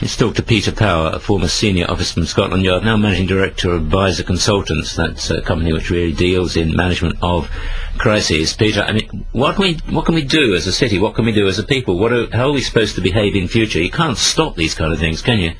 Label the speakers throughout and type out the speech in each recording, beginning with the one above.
Speaker 1: Let's talk to Peter Power, a former senior officer from Scotland Yard, now managing director of Advisor Consultants. That's a company which really deals in management of crises. Peter, I mean, what can we do as a city? What can we do as a people? How are we supposed to behave in future? You can't stop these kind of things, can you?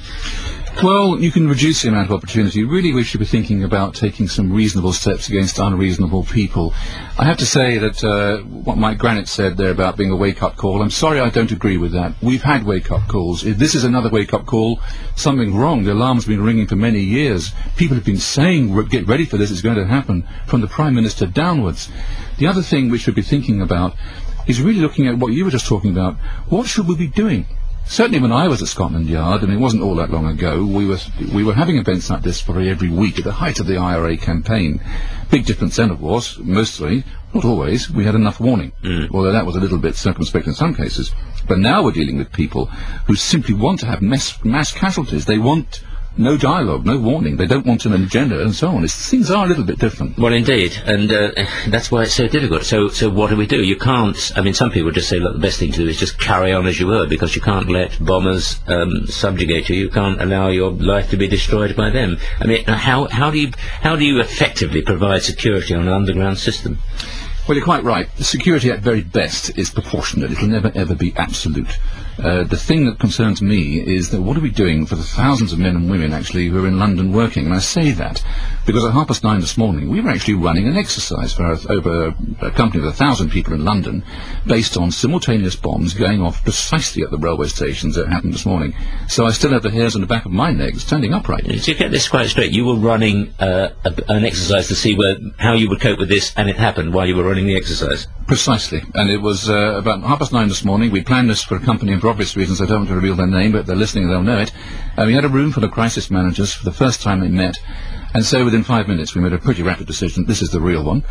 Speaker 2: Well, you can reduce the amount of opportunity. Really, we should be thinking about taking some reasonable steps against unreasonable people. I have to say that what Mike Granite said there about being a wake-up call, I'm sorry, I don't agree with that. We've had wake-up calls. If this is another wake-up call, something's wrong. The alarm's been ringing for many years. People have been saying, get ready for this, it's going to happen, from the Prime Minister downwards. The other thing we should be thinking about is really looking at what you were just talking about. What should we be doing? Certainly when I was at Scotland Yard, and it wasn't all that long ago, we were having events like this probably every week at the height of the IRA campaign. Big difference then, of course, mostly, not always, we had enough warning, although that was a little bit circumspect in some cases. But now we're dealing with people who simply want to have mass casualties. They want no dialogue, no warning. They don't want an agenda and so on. Things are a little bit different.
Speaker 1: Well, indeed, and that's why it's so difficult. So what do we do? You can't, I mean, some people just say, look, the best thing to do is just carry on as you were, because you can't let bombers subjugate you. You can't allow your life to be destroyed by them. I mean, how do you effectively provide security on an underground system?
Speaker 2: Well, you're quite right. The security at very best is proportionate. It will never, ever be absolute. The thing that concerns me is that what are we doing for the thousands of men and women, actually, who are in London working? And I say that because at 9:30 this morning, we were actually running an exercise for over a company of 1,000 people in London based on simultaneous bombs going off precisely at the railway stations that happened this morning. So I still have the hairs on the back of my neck standing upright.
Speaker 1: To get this quite straight, you were running an exercise to see how you would cope with this, and it happened while you were running the exercise?
Speaker 2: Precisely. And it was about 9:30 this morning. We planned this for a company, and for obvious reasons I don't want to reveal their name, but if they're listening, they'll know it. We had a room full of crisis managers for the first time they met. And so within 5 minutes we made a pretty rapid decision, this is the real one.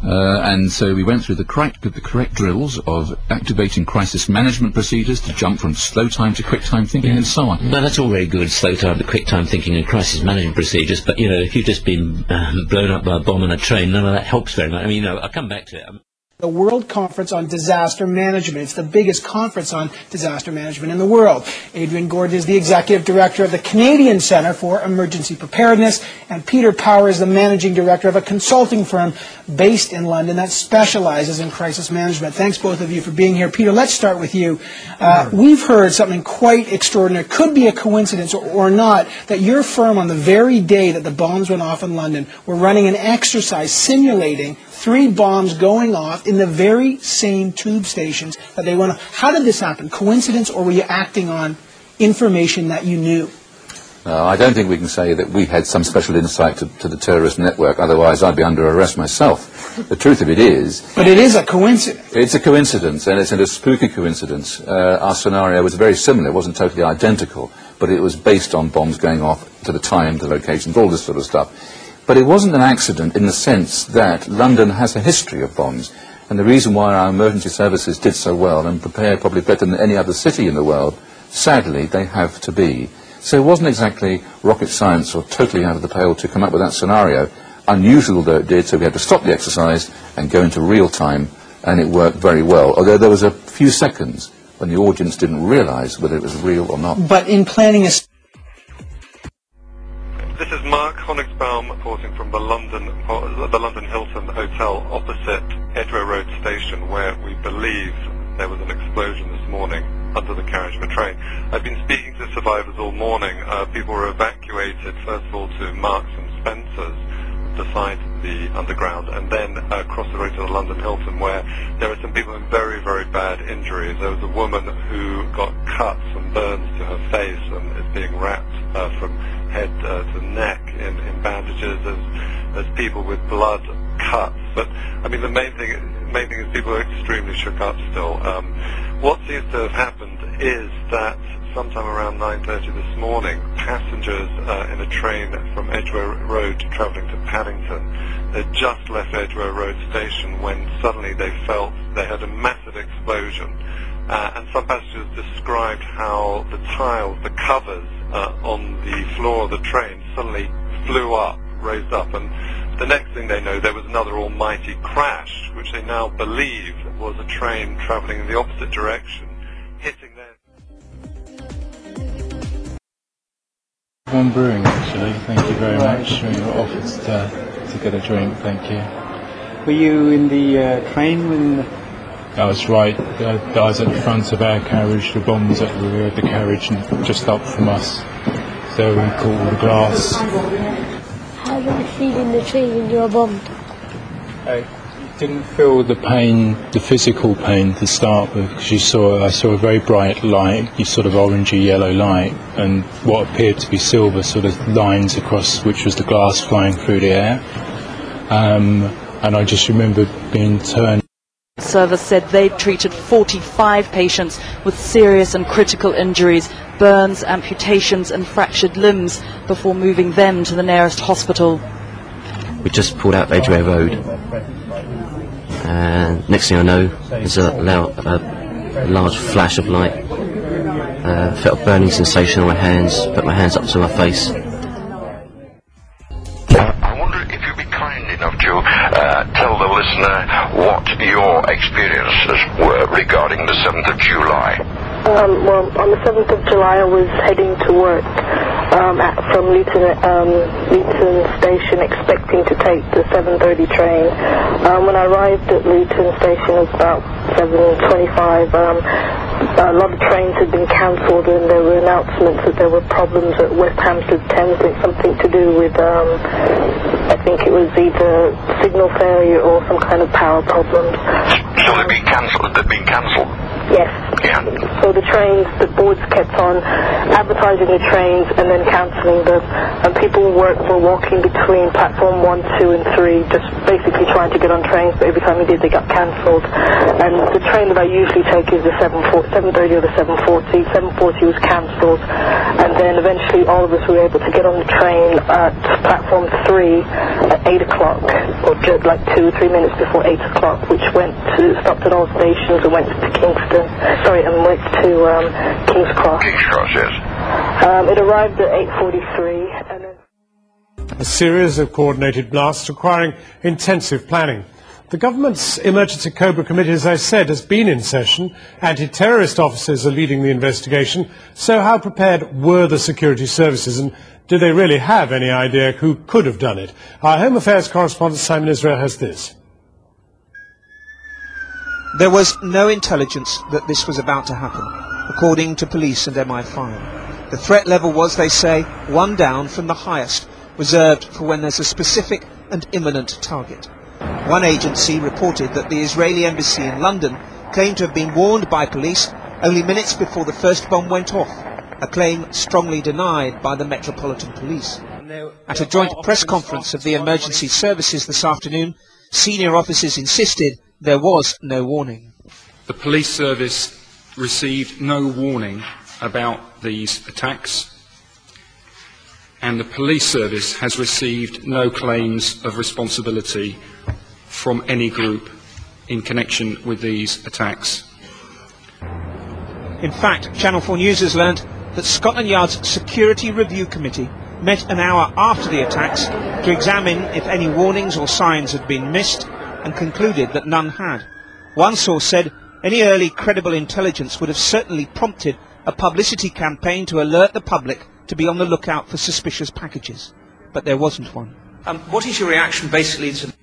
Speaker 2: And so we went through the correct drills of activating crisis management procedures to jump from slow time to quick time thinking and so on.
Speaker 1: Well, that's all very good, slow time to quick time thinking and crisis management procedures, but, you know, if you've just been blown up by a bomb on a train, none of that helps very much. I mean, I'll come back to it.
Speaker 3: The World Conference on Disaster Management. It's the biggest conference on disaster management in the world. Adrian Gordon is the Executive Director of the Canadian Centre for Emergency Preparedness, and Peter Power is the Managing Director of a consulting firm based in London that specializes in crisis management. Thanks, both of you, for being here. Peter, let's start with you. We've heard something quite extraordinary, could be a coincidence or not, that your firm, on the very day that the bombs went off in London, were running an exercise simulating 3 bombs going off in the very same tube stations that they went off. How did this happen? Coincidence, or were you acting on information that you knew?
Speaker 2: I don't think we can say that we had some special insight to the terrorist network, otherwise I'd be under arrest myself. The truth of it is...
Speaker 3: But it is a coincidence.
Speaker 2: It's a coincidence, and it's a spooky coincidence. Our scenario was very similar. It wasn't totally identical, but it was based on bombs going off to the time, the locations, all this sort of stuff. But it wasn't an accident in the sense that London has a history of bombs, and the reason why our emergency services did so well and prepared probably better than any other city in the world, sadly, they have to be. So it wasn't exactly rocket science or totally out of the pale to come up with that scenario, unusual though it did, so we had to stop the exercise and go into real time, and it worked very well, although there was a few seconds when the audience didn't realise whether it was real or not.
Speaker 3: But in planning a...
Speaker 4: This is Mark Honigsbaum reporting from the London Hilton Hotel opposite Edgware Road Station, where we believe there was an explosion this morning under the carriage of a train. I've been speaking to survivors all morning. People were evacuated, first of all, to Marks and Spencer's beside the underground, and then across the road to the London Hilton, where there are some people in very, very bad injuries. There was a woman who got cuts and burns to her face and is being wrapped from head to neck in bandages. There's people with blood cuts. But I mean, the main thing is people are extremely shook up still. What seems to have happened is that sometime around 9:30 this morning, passengers in a train from Edgware Road travelling to Paddington, they'd just left Edgware Road Station when suddenly they felt they had a massive explosion. And some passengers described how the tiles, the covers on the floor of the train suddenly flew up, raised up, and the next thing they know, there was another almighty crash, which they now believe was a train travelling in the opposite direction, hitting their...
Speaker 5: One brewing, actually. Thank you very much for your offers to get a drink. Thank you.
Speaker 6: Were you in the train when...
Speaker 5: I was right. I was at the front of our carriage. The bomb was at the rear of the carriage and just up from us. So we caught all the glass.
Speaker 7: How did you feel in the train when you were bombed?
Speaker 5: I didn't feel the pain, the physical pain to start with, because I saw a very bright light, sort of orangey yellow light, and what appeared to be silver sort of lines across, which was the glass flying through the air. And I just remember being turned.
Speaker 8: The service said they'd treated 45 patients with serious and critical injuries, burns, amputations and fractured limbs before moving them to the nearest hospital.
Speaker 9: We just pulled out Edgware Road, and next thing I know, there's a large flash of light. Felt a burning sensation on my hands, put my hands up to my face.
Speaker 10: I wonder if you'd be kind enough to tell the listener what your experiences were regarding the 7th of July.
Speaker 11: Well, on the 7th of July I was heading to work from Luton Station, expecting to take the 7:30 train. When I arrived at Luton Station, it was about 7:25. A lot of trains had been cancelled, and there were announcements that there were problems at West Hampstead Thames, something to do with, I think it was either signal failure or some kind of power problems.
Speaker 10: So they've been cancelled?
Speaker 11: Yes.
Speaker 10: Yeah.
Speaker 11: So the boards kept on advertising the trains and then cancelling them, and people were walking between platform 1, 2 and 3, just basically trying to get on trains, but every time we did they got cancelled. And the train that I usually take is the 7:30 or the 7:40. 7:40 was cancelled, and then eventually all of us were able to get on the train at platform 3 at 8 o'clock, or just like 2 or 3 minutes before 8 o'clock, which stopped at all stations and went to Kingston, and went to King's Cross.
Speaker 10: King's Cross, yes.
Speaker 11: It arrived at 8:43, and then...
Speaker 12: A series of coordinated blasts requiring intensive planning. The government's Emergency Cobra Committee, as I said, has been in session. Anti-terrorist officers are leading the investigation. So how prepared were the security services, and do they really have any idea who could have done it? Our Home Affairs correspondent Simon Israel has this.
Speaker 13: There was no intelligence that this was about to happen, according to police and MI5. The threat level was, they say, one down from the highest, reserved for when there's a specific and imminent target. One agency reported that the Israeli embassy in London claimed to have been warned by police only minutes before the first bomb went off, a claim strongly denied by the Metropolitan Police. At a joint press conference of the emergency services this afternoon, senior officers insisted there was no warning.
Speaker 14: The police service received no warning about these attacks, and the police service has received no claims of responsibility from any group in connection with these attacks.
Speaker 13: In fact, Channel 4 News has learnt that Scotland Yard's Security Review Committee met an hour after the attacks to examine if any warnings or signs had been missed, and concluded that none had. One source said any early credible intelligence would have certainly prompted a publicity campaign to alert the public to be on the lookout for suspicious packages. But there wasn't one. What is your reaction basically to...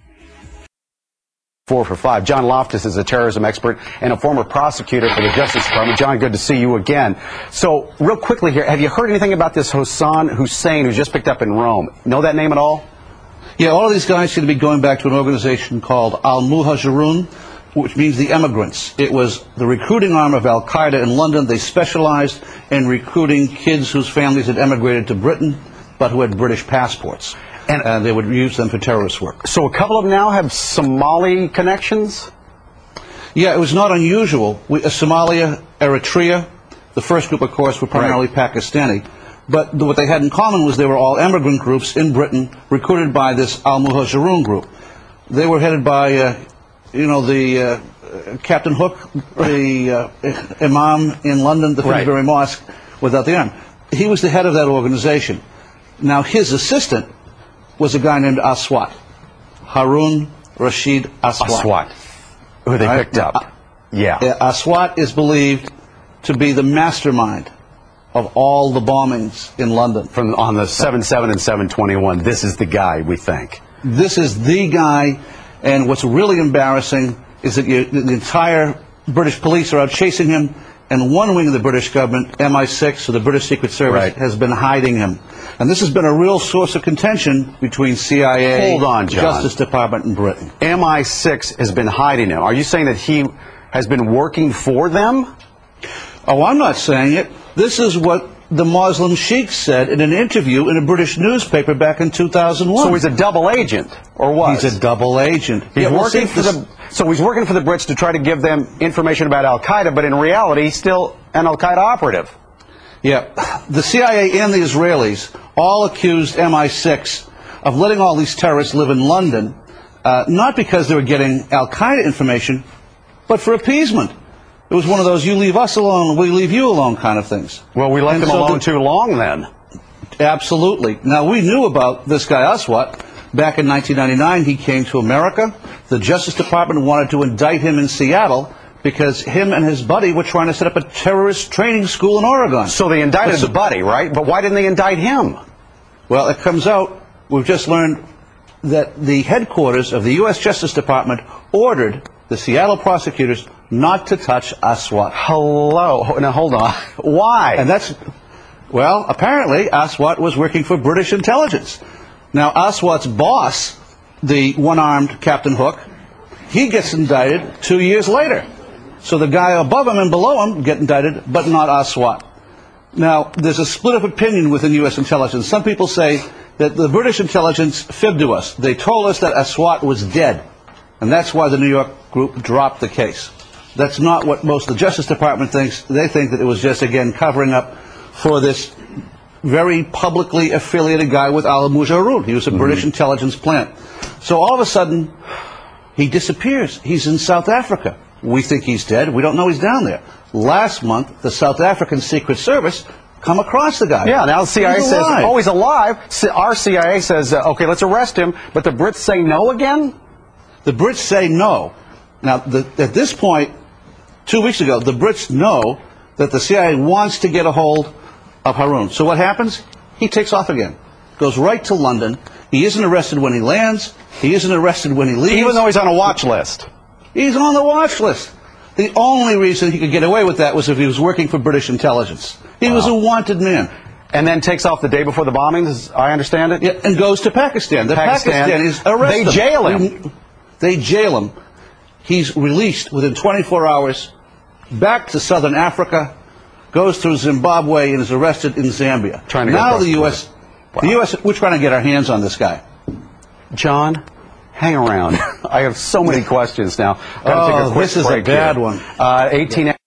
Speaker 15: 4 for 5. John Loftus is a terrorism expert and a former prosecutor for the Justice Department. John, good to see you again. So, real quickly here, have you heard anything about this Hassan Hussein who's just picked up in Rome? Know that name at all?
Speaker 2: Yeah, all of these guys seem to be going back to an organization called Al-Muhajirun, which means the emigrants. It was the recruiting arm of Al-Qaeda in London. They specialized in recruiting kids whose families had emigrated to Britain, but who had British passports. And they would use them for terrorist work.
Speaker 15: So a couple of them now have Somali connections?
Speaker 2: Yeah, it was not unusual. Somalia, Eritrea, the first group, of course, were primarily Pakistani. But what they had in common was they were all immigrant groups in Britain, recruited by this Al-Muhajirun group. They were headed by, Captain Hook, the Imam in London, the Finsbury Mosque, without the arm. He was the head of that organization. Now, his assistant was a guy named Aswat, Harun Rashid Aswat.
Speaker 15: Aswat, who they picked up.
Speaker 2: Aswat is believed to be the mastermind
Speaker 16: of all the bombings in London.
Speaker 15: On the 7/7 and 7/21, this is the guy, we think.
Speaker 16: This is the guy, and what's really embarrassing is that the entire British police are out chasing him, and one wing of the British government, MI6, or the British Secret Service, has been hiding him. And this has been a real source of contention between CIA,
Speaker 15: Hold on, John.
Speaker 16: Justice Department, and Britain.
Speaker 15: MI6 has been hiding him. Are you saying that he has been working for them?
Speaker 16: Oh, I'm not saying it. This is what the Muslim Sheikh said in an interview in a British newspaper back in 2001.
Speaker 15: So he's a double agent, or what?
Speaker 16: He's a double agent.
Speaker 15: He's working for so he's working for the Brits to try to give them information about Al-Qaeda, but in reality, he's still an Al-Qaeda operative.
Speaker 16: Yeah. The CIA and the Israelis all accused MI6 of letting all these terrorists live in London, not because they were getting Al-Qaeda information, but for appeasement. It was one of those you leave us alone, we leave you alone kind of things.
Speaker 15: Well, we left them alone too long then.
Speaker 16: Absolutely. Now, we knew about this guy Aswat. Back in 1999, he came to America. The Justice Department wanted to indict him in Seattle because him and his buddy were trying to set up a terrorist training school in Oregon.
Speaker 15: So they indicted the buddy, right? But why didn't they indict him?
Speaker 16: Well, it comes out, we've just learned that the headquarters of the U.S. Justice Department ordered the Seattle prosecutors not to touch Aswat.
Speaker 15: Hello. Now, hold on. Why?
Speaker 16: And that's, well, apparently Aswat was working for British intelligence. Now, Aswat's boss, the one-armed Captain Hook, he gets indicted 2 years later. So the guy above him and below him get indicted, but not Aswat. Now, there's a split of opinion within U.S. intelligence. Some people say that the British intelligence fibbed to us. They told us that Aswat was dead, and that's why the New York group dropped the case. That's not what most of the Justice Department thinks. They think that it was just, again, covering up for this very publicly affiliated guy with Al Mujarrad. He was a British intelligence plant. So all of a sudden, he disappears. He's in South Africa. We think he's dead. We don't know he's down there. Last month, the South African Secret Service come across the guy.
Speaker 15: Yeah, now the CIA says, oh, he's alive. Our CIA says, okay, let's arrest him. But the Brits say no again?
Speaker 16: The Brits say no. Now, at this point, 2 weeks ago, the Brits know that the CIA wants to get a hold of Haroon. So what happens? He takes off again. Goes right to London. He isn't arrested when he lands. He isn't arrested when he leaves.
Speaker 15: Even though he's on a watch list.
Speaker 16: He's on the watch list. The only reason he could get away with that was if he was working for British intelligence. He was a wanted man.
Speaker 15: And then takes off the day before the bombings, as I understand it?
Speaker 16: Yeah, and goes to Pakistan. The Pakistanis arrest him.
Speaker 15: They jail him.
Speaker 16: They jail him. He's released within 24 hours, back to southern Africa, goes through Zimbabwe, and is arrested in Zambia. Now the U.S., we're trying to get our hands on this guy.
Speaker 15: John, hang around. I have so many questions now.
Speaker 16: Oh, this is a bad one.
Speaker 15: 18